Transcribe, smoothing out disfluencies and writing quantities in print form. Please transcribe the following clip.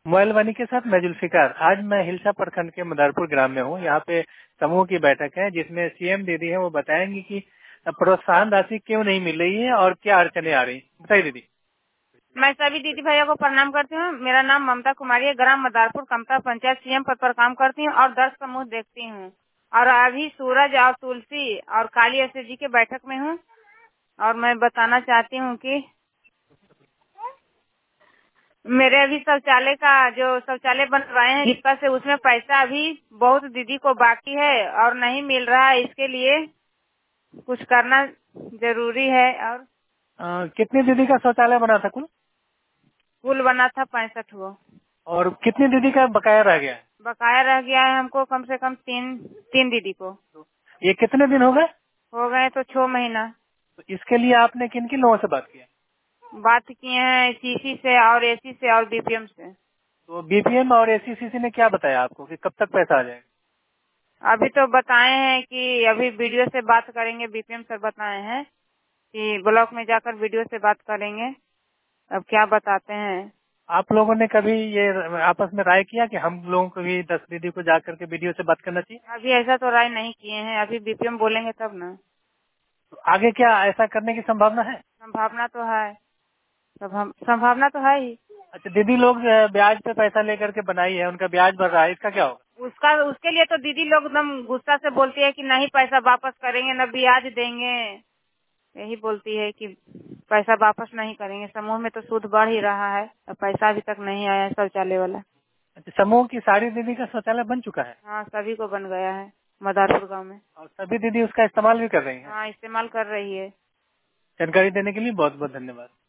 Mobile वानी के साथ मैं जुल्फिकार। आज मैं हिलसा प्रखंड के मदारपुर ग्राम में हूँ। यहाँ पे समूह की बैठक है जिसमें सीएम दीदी है, वो बताएंगी कि प्रोत्साहन राशि क्यों नहीं मिल रही है और क्या अड़चने आ रही है। बताइए दीदी। मैं सभी दीदी भैया को प्रणाम करती हूँ। मेरा नाम ममता कुमारी है। ग्राम मदारपुर कमता पंचायत सीएम पद पर काम करती हूँ और 10 समूह देखती हूँ। और अभी सूरज और तुलसी और काली एस जी के बैठक में हूँ। और मैं बताना चाहती हूँ कि मेरे अभी शौचालय का जो शौचालय बनवाए हैं जिसका से उसमें पैसा अभी बहुत दीदी को बाकी है और नहीं मिल रहा है। इसके लिए कुछ करना जरूरी है। और कितनी दीदी का शौचालय बना था कुल बना था 65 वो। और कितनी दीदी का बकाया रह गया है? बकाया रह गया है हमको कम से कम तीन दीदी को। ये कितने दिन हो गए? हो गए तो 6 महीना। तो इसके लिए आपने किन किन लोगों से बात किया? बात किए हैं सीसी से और एसी से और बीपीएम से। तो बीपीएम और एसीसीसी ने क्या बताया आपको कि कब तक पैसा आ जाएगा? अभी तो बताए हैं कि अभी वीडियो से बात करेंगे। बीपीएम सर बताए हैं कि ब्लॉक में जाकर वीडियो से बात करेंगे। अब क्या बताते हैं। आप लोगों ने कभी ये आपस में राय किया कि हम लोगों को भी 10 दीदी को जाकर के वीडियो से बात करना चाहिए? अभी ऐसा तो राय नहीं किए हैं। अभी बीपीएम बोलेंगे तब ना। तो आगे क्या ऐसा करने की संभावना है? संभावना तो है। संभावना तो है ही। अच्छा, दीदी लोग ब्याज पे पैसा लेकर के बनाई है, उनका ब्याज बढ़ रहा है, इसका क्या होगा? उसके लिए तो दीदी लोग एकदम गुस्सा से बोलती है कि नहीं पैसा वापस करेंगे न ब्याज देंगे। यही बोलती है कि पैसा वापस नहीं करेंगे। समूह में तो सूद बढ़ ही रहा है और पैसा अभी तक नहीं आया है शौचालय वाला। अच्छा, समूह की सारी दीदी का शौचालय बन चुका है हाँ सभी को बन गया है मदारपुर गांव में। और सभी दीदी उसका इस्तेमाल भी कर रही हैं। हाँ इस्तेमाल कर रही है। जानकारी देने के लिए बहुत बहुत धन्यवाद।